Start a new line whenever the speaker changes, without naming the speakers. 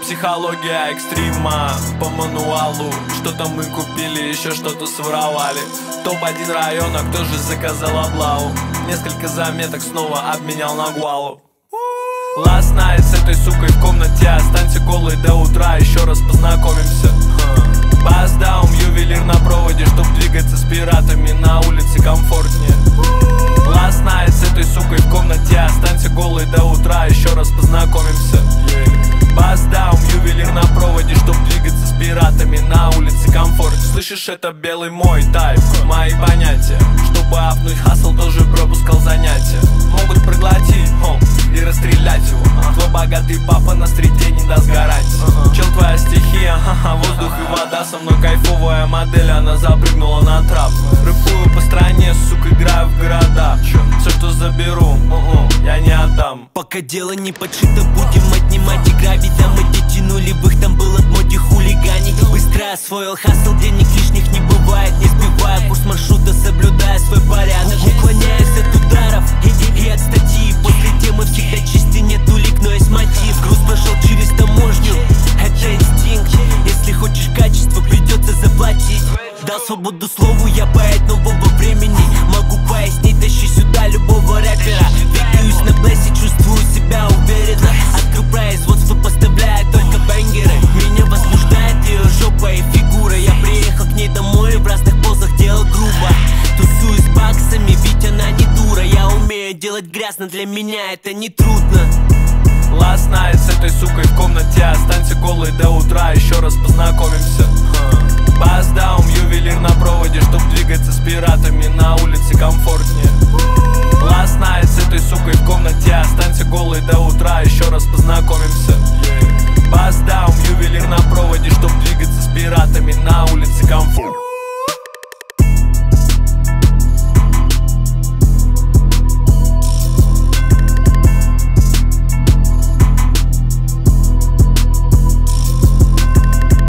Психология экстрима по мануалу. Что-то мы купили, еще что-то своровали. Топ-1 района, кто же заказал облаву? Несколько заметок снова обменял на гуалу. Last night с этой сукой в комнате. Останься голой до утра, еще раз познакомимся. Баздаум, ювелир на проводе, чтоб двигаться с пиратами на улице комфортнее. Last night с этой сукой в комнате. Останься голой до утра, еще раз познакомимся. Баздаум, ювелир на проводе, чтоб двигаться с пиратами на улице комфортнее. Слышишь, это белый мой тайп, мои понятия. Чтобы апнуть хасл, тоже пропускал занятия. Могут проглотить и расстрелять его. Твой богатый папа на стрите не даст гарантии. Чел, твоя стихия, воздух и вода. Со мной кайфовая модель, она запрыгнула на трап. Рэпую по стране, сука, играю в города. Все, что заберу, я не отдам.
Пока дело не подшито, будем отнимать и грабить. А мы дети нулевых, там было в моде хулиганить. Быстро освоил хасл, денег лишних не бывает. Не сбивая курс маршрута, соблюдая свой порядок. Уклоняясь от ударов и от статьи. После темы всегда чисты, нет улик, но есть мотив. Груз прошел через таможню, это инстинкт. Если хочешь качество, придется заплатить. Дал свободу слову, я поэт нового времени. Могу пояснить, тащи сюда любого рэпера. Двигаюсь на блессе, чувствую себя уверенно. Открыл производство, поставляя только бэнгеры. Меня возбуждает ее жопа и фигура. Я приехал к ней домой и в разных позах делал грубо. Тусуюсь с баксами, ведь она не дура. Я умею делать грязно, для меня это не трудно.
Last night с этой сукой в комнате. Останься голой до утра, еще раз познакомимся. Баздаум, ювелир на проводе, чтоб двигаться с пиратами на улице комфортнее. Last night с этой сукой в комнате. Останься голой до утра, еще раз познакомимся. Баздаум, ювелир на проводе, чтоб двигаться с пиратами на улице комфортнее.